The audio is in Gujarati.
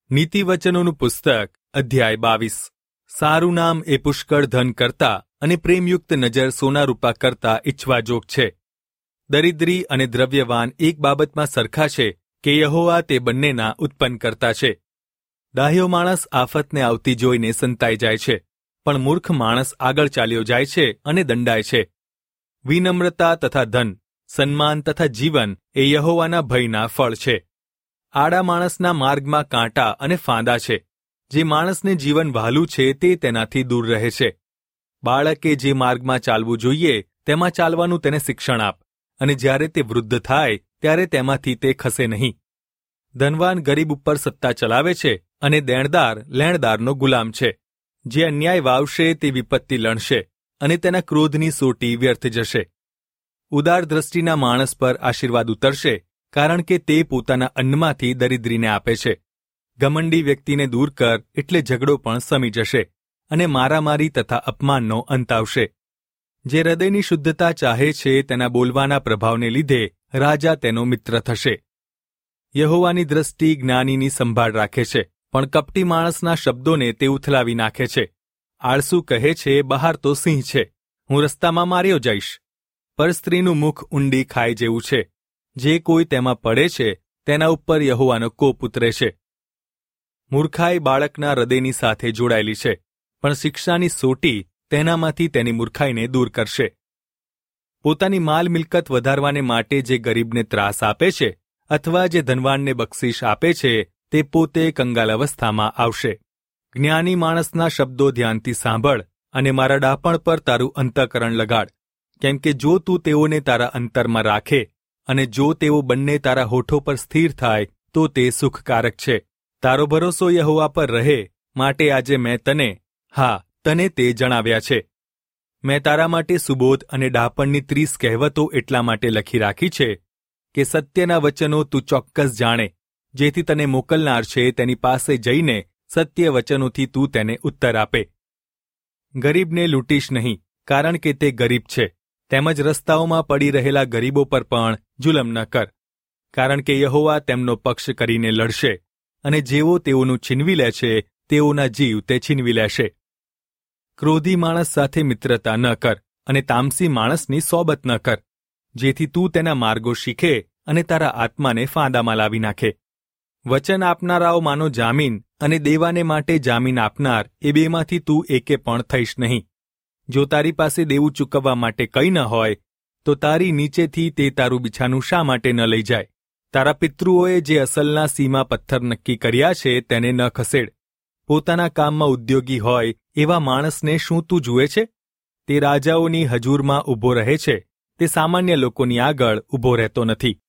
નીતિવચનોનું પુસ્તક અધ્યાય 22। સારું નામ એ પુષ્કળ ધન કરતા અને પ્રેમયુક્ત નજર સોના રૂપા કરતા ઈચ્છવાજોગ છે। દરિદ્રી અને દ્રવ્યવાન એક બાબતમાં સરખા છે કે યહોવા તે બંનેના ઉત્પન્ન કરતા છે। ડાહ્યો માણસ આફતને આવતી જોઈને સંતાઈ જાય છે, પણ મૂર્ખ માણસ આગળ ચાલ્યો જાય છે અને દંડાય છે। વિનમ્રતા તથા ધન, સન્માન તથા જીવન એ યહોવાના ભયના ફળ છે। આડા માણસના માર્ગમાં કાંટા અને ફાંદા છે, જે માણસને જીવન વહાલું છે તે તેનાથી દૂર રહે છે। બાળકે જે માર્ગમાં ચાલવું જોઈએ તેમાં ચાલવાનું તેને શિક્ષણ આપ, અને જ્યારે તે વૃદ્ધ થાય ત્યારે તેમાંથી તે ખસે નહીં। ધનવાન ગરીબ ઉપર સત્તા ચલાવે છે અને દેણદાર લેણદારનો ગુલામ છે। જે અન્યાય વાવશે તે વિપત્તિ લણશે, અને તેના ક્રોધની સોટી વ્યર્થ જશે। ઉદાર દ્રષ્ટિના માણસ પર આશીર્વાદ ઉતરશે, કારણ કે તે પોતાના અન્નમાંથી દરિદ્રીને આપે છે। ઘમંડી વ્યક્તિને દૂર કર એટલે ઝઘડો પણ શમી જશે, અને મારામારી તથા અપમાનનો અંત આવશે। જે હૃદયની શુદ્ધતા ચાહે છે તેના બોલવાના પ્રભાવને લીધે રાજા તેનો મિત્ર થશે। યહોવાની દ્રષ્ટિ જ્ઞાનીની સંભાળ રાખે છે, પણ કપટી માણસના શબ્દોને તે ઉથલાવી નાખે છે। આળસુ કહે છે, બહાર તો સિંહ છે, હું રસ્તામાં માર્યો જઈશ। પર સ્ત્રીનું મુખ ઊંડી ખાઈ જેવું છે, જે કોઈ તેમાં પડે છે તેના ઉપર યહોવાનો કોપ ઉતરે છે। મૂર્ખાઈ બાળકના હૃદયની સાથે જોડાયેલી છે, પણ શિક્ષાની સોટી તેનામાંથી તેની મૂર્ખાઈને દૂર કરશે। પોતાની માલ મિલકત વધારવાને માટે જે ગરીબને ત્રાસ આપે છે અથવા જે ધનવાનને બક્ષિસ આપે છે તે પોતે કંગાલ અવસ્થામાં આવશે। જ્ઞાની માણસના શબ્દો ધ્યાનથી સાંભળ, અને મારા ડાપણ પર તારું અંતઃકરણ લગાડ, કેમ કે જો તું તેઓને તારા અંતરમાં રાખે અને જો તેઓ બંને તારા હોઠો પર સ્થિર થાય તો તે સુખકારક છે। તારો ભરોસો યહોવા પર રહે, માટે આજે મેં તને તે જણાવ્યા છે। મેં તારા માટે સુબોધ અને ડાપણની 30 કહેવતો એટલા માટે લખી રાખી છે કે સત્યના વચનો તું ચોક્કસ જાણે, જેથી તને મોકલનાર છે તેની પાસે જઈને સત્ય વચનોથી તું તેને ઉત્તર આપે। ગરીબને લૂંટીશ નહીં, કારણ કે તે ગરીબ છે, તેમજ રસ્તાઓમાં પડી રહેલા ગરીબો પર પણ જુલમ ન કર, કારણ કે યહોવા તેમનો પક્ષ કરીને લડશે, અને જેઓ તેઓનું છીનવી લે છે તેઓના જીવ તે છીનવી લેશે। ક્રોધી માણસ સાથે મિત્રતા ન કર, અને તામસી માણસની સોબત ન કર, જેથી તું તેના માર્ગો શીખે અને તારા આત્માને ફાંદામાં લાવી નાખે। વચન આપનારાઓમાંનો જામીન અને દેવાને માટે જામીન આપનાર એ બેમાંથી તું એકે પણ થઈશ નહીં। જો તારી પાસે દેવું ચૂકવવા માટે કંઈ ન હોય તો તારી નીચેથી તે તારું બિછાનું શા માટે ન લઈ જાય? તારા પિતૃઓએ જે અસલના સીમા પથ્થર નક્કી કર્યા છે તેને ન ખસેડ। પોતાના કામમાં ઉદ્યોગી હોય એવા માણસને શું તું જુએ છે? તે રાજાઓની હજૂરમાં ઊભો રહે છે, તે સામાન્ય લોકોની આગળ ઊભો રહેતો નથી।